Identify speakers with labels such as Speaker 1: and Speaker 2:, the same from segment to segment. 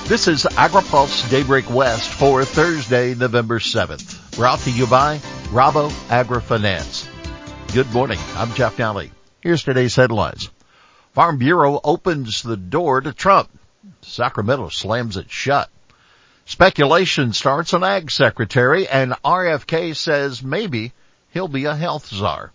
Speaker 1: This is AgriPulse Daybreak West for Thursday, November 7th. Brought to you by Rabo AgriFinance. Good morning. I'm Jeff Nally. Here's today's headlines. Farm Bureau opens the door to Trump. Sacramento slams it shut. Speculation starts on Ag Secretary, and RFK says maybe he'll be a health czar.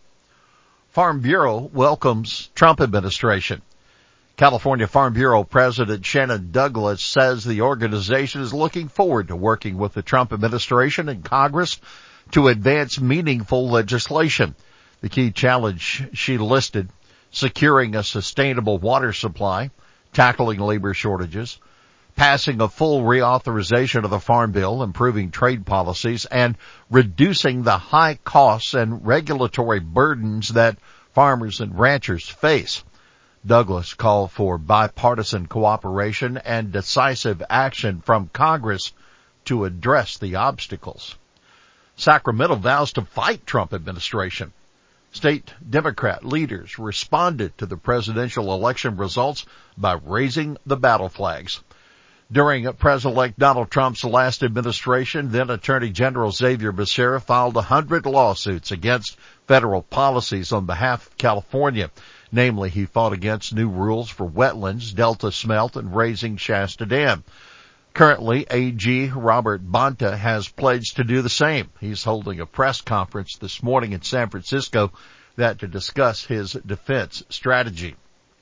Speaker 1: Farm Bureau welcomes Trump administration. California Farm Bureau President Shannon Douglas says the organization is looking forward to working with the Trump administration and Congress to advance meaningful legislation. The key challenge she listed: securing a sustainable water supply, tackling labor shortages, passing a full reauthorization of the Farm Bill, improving trade policies, and reducing the high costs and regulatory burdens that farmers and ranchers face. Douglas called for bipartisan cooperation and decisive action from Congress to address the obstacles. Sacramento vows to fight Trump administration. State Democrat leaders responded to the presidential election results by raising the battle flags. During President-elect Donald Trump's last administration, then Attorney General Xavier Becerra filed 100 lawsuits against federal policies on behalf of California. Namely, he fought against new rules for wetlands, Delta smelt, and raising Shasta Dam. Currently, AG Robert Bonta has pledged to do the same. He's holding a press conference this morning in San Francisco to discuss his defense strategy.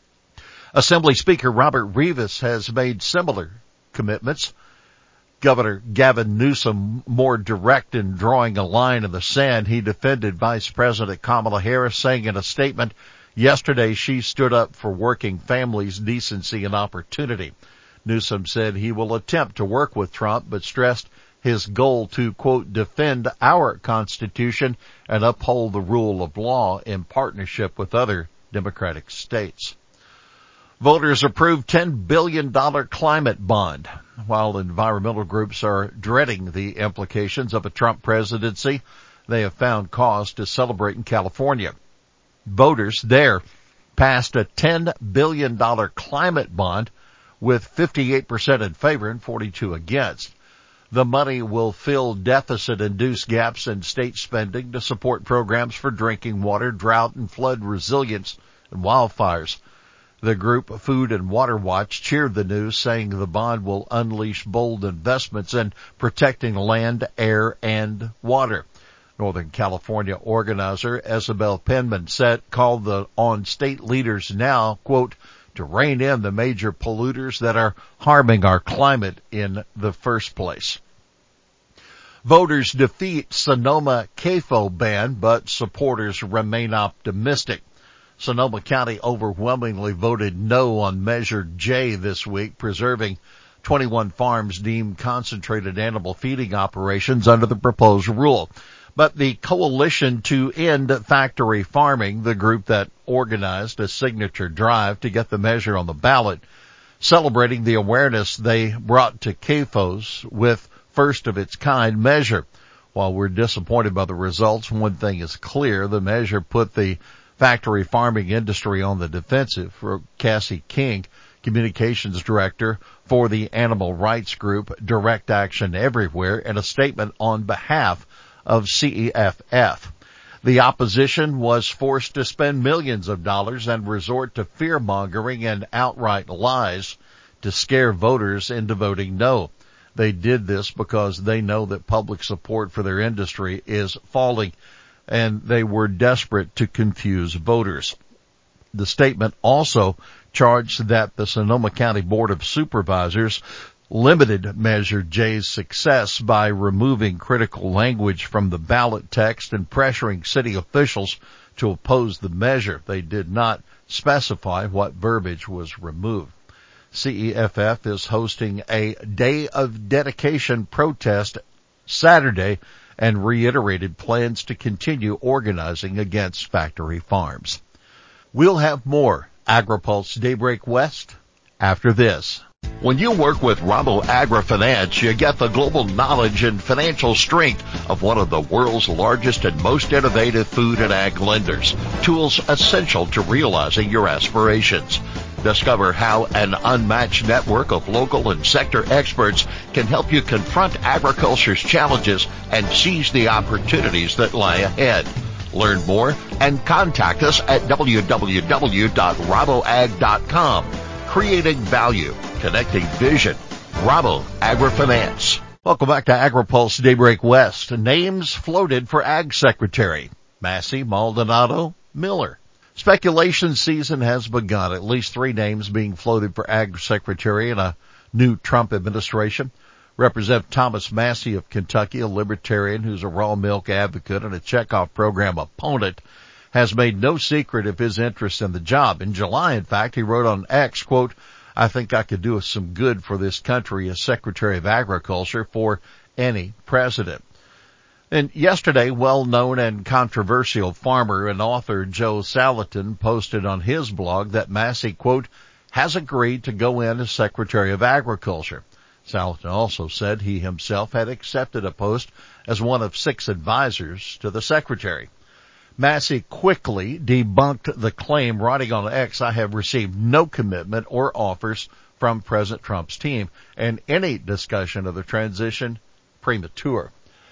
Speaker 1: Assembly Speaker Robert Rivas has made similar commitments. Governor Gavin Newsom more direct in drawing a line in the sand. He defended Vice President Kamala Harris, saying in a statement yesterday she stood up for working families, decency, and opportunity. Newsom said he will attempt to work with Trump, but stressed his goal to, quote, defend our Constitution and uphold the rule of law in partnership with other Democratic states. Voters approved $10 billion climate bond. While environmental groups are dreading the implications of a Trump presidency, they have found cause to celebrate in California. Voters there passed a $10 billion climate bond with 58% in favor and 42% against. The money will fill deficit-induced gaps in state spending to support programs for drinking water, drought and flood resilience, and wildfires. The group Food and Water Watch cheered the news, saying the bond will unleash bold investments in protecting land, air, and water. Northern California organizer Isabel Penman called on state leaders now, quote, to rein in the major polluters that are harming our climate in the first place. Voters defeat Sonoma CAFO ban, but supporters remain optimistic. Sonoma County overwhelmingly voted no on Measure J this week, preserving 21 farms deemed concentrated animal feeding operations under the proposed rule. But the Coalition to End Factory Farming, the group that organized a signature drive to get the measure on the ballot, celebrating the awareness they brought to CAFOs with first-of-its-kind measure. While we're disappointed by the results, one thing is clear: the measure put the factory farming industry on the defensive. For Cassie King, communications director for the animal rights group Direct Action Everywhere, in a statement on behalf of CEFF. The opposition was forced to spend millions of dollars and resort to fear-mongering and outright lies to scare voters into voting no. They did this because they know that public support for their industry is falling, and they were desperate to confuse voters. The statement also charged that the Sonoma County Board of Supervisors limited Measure J's success by removing critical language from the ballot text and pressuring city officials to oppose the measure. They did not specify what verbiage was removed. CEFF is hosting a Day of Dedication protest Saturday and reiterated plans to continue organizing against factory farms. We'll have more AgriPulse Daybreak West after this. When you work with Rabo AgriFinance, you get the global knowledge and financial strength of one of the world's largest and most innovative food and ag lenders. Tools essential to realizing your aspirations. Discover how an unmatched network of local and sector experts can help you confront agriculture's challenges and seize the opportunities that lie ahead. Learn more and contact us at www.raboag.com. Creating value, connecting vision. Rabo AgriFinance. Welcome back to AgriPulse Daybreak West. Names floated for Ag Secretary. Massey, Maldonado, Miller. Speculation season has begun. At least 3 names being floated for Ag Secretary in a new Trump administration. Representative Thomas Massey of Kentucky, a libertarian who's a raw milk advocate and a checkoff program opponent, has made no secret of his interest in the job. In July, in fact, he wrote on X, quote, "I think I could do some good for this country as Secretary of Agriculture for any president." And yesterday, well-known and controversial farmer and author Joe Salatin posted on his blog that Massey, quote, "has agreed to go in as Secretary of Agriculture." Salatin also said he himself had accepted a post as one of 6 advisors to the Secretary. Massey quickly debunked the claim, writing on X, "I have received no commitment or offers from President Trump's team, and any discussion of the transition premature."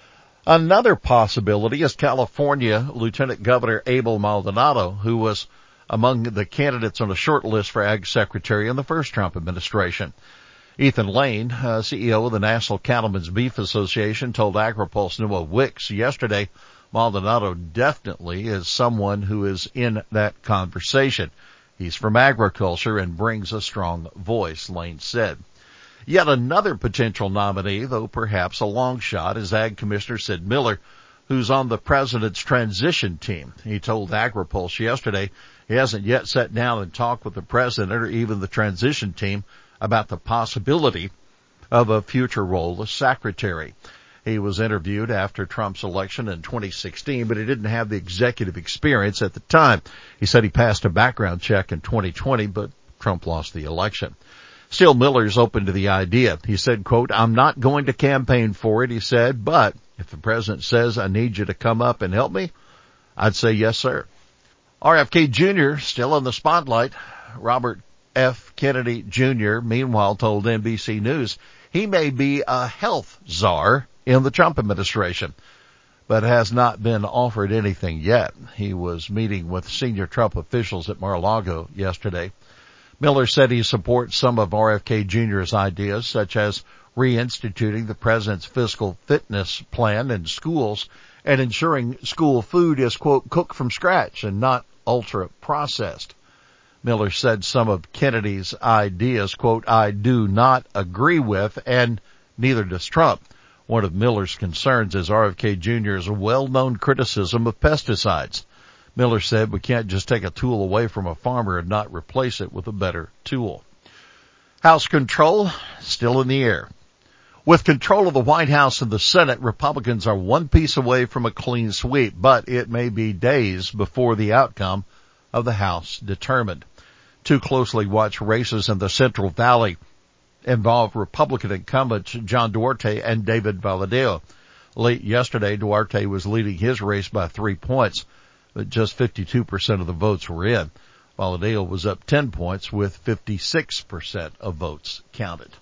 Speaker 1: Another possibility is California Lieutenant Governor Abel Maldonado, who was among the candidates on a short list for Ag Secretary in the first Trump administration. Ethan Lane, CEO of the National Cattlemen's Beef Association, told AgriPulse Noah Wicks yesterday Maldonado definitely is someone who is in that conversation. He's from agriculture and brings a strong voice, Lane said. Yet another potential nominee, though perhaps a long shot, is Ag Commissioner Sid Miller, who's on the president's transition team. He told AgriPulse yesterday he hasn't yet sat down and talked with the president or even the transition team about the possibility of a future role as secretary. He was interviewed after Trump's election in 2016, but he didn't have the executive experience at the time. He said he passed a background check in 2020, but Trump lost the election. Still, Miller's open to the idea. He said, quote, "I'm not going to campaign for it," he said, "but if the president says I need you to come up and help me, I'd say yes, sir." RFK Jr. still in the spotlight. Robert F. Kennedy Jr., meanwhile, told NBC News he may be a health czar in the Trump administration, but has not been offered anything yet. He was meeting with senior Trump officials at Mar-a-Lago yesterday. Miller said he supports some of RFK Jr.'s ideas, such as reinstituting the president's fiscal fitness plan in schools and ensuring school food is, quote, cooked from scratch and not ultra-processed. Miller said some of Kennedy's ideas, quote, "I do not agree with, and neither does Trump." One of Miller's concerns is RFK Jr.'s well-known criticism of pesticides. Miller said we can't just take a tool away from a farmer and not replace it with a better tool. House control still in the air. With control of the White House and the Senate, Republicans are one piece away from a clean sweep, but it may be days before the outcome of the House determined. 2 closely watched races in the Central Valley involve Republican incumbents John Duarte and David Valadao. Late yesterday, Duarte was leading his race by 3 points, but just 52% of the votes were in. Valadao was up 10 points with 56% of votes counted.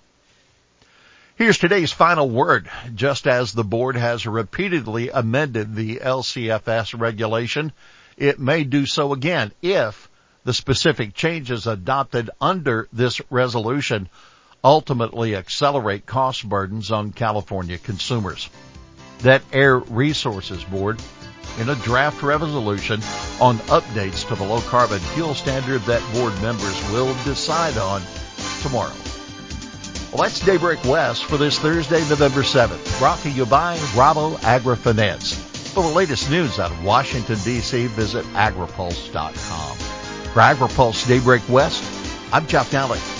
Speaker 1: Here's today's final word. Just as the board has repeatedly amended the LCFS regulation, it may do so again if the specific changes adopted under this resolution ultimately accelerate cost burdens on California consumers. That Air Resources Board, in a draft resolution on updates to the low-carbon fuel standard that board members will decide on tomorrow. Well, that's Daybreak West for this Thursday, November 7th, brought to you by Rabo AgriFinance. For the latest news out of Washington, D.C., visit agripulse.com. For AgriPulse Daybreak West, I'm Jeff Nally.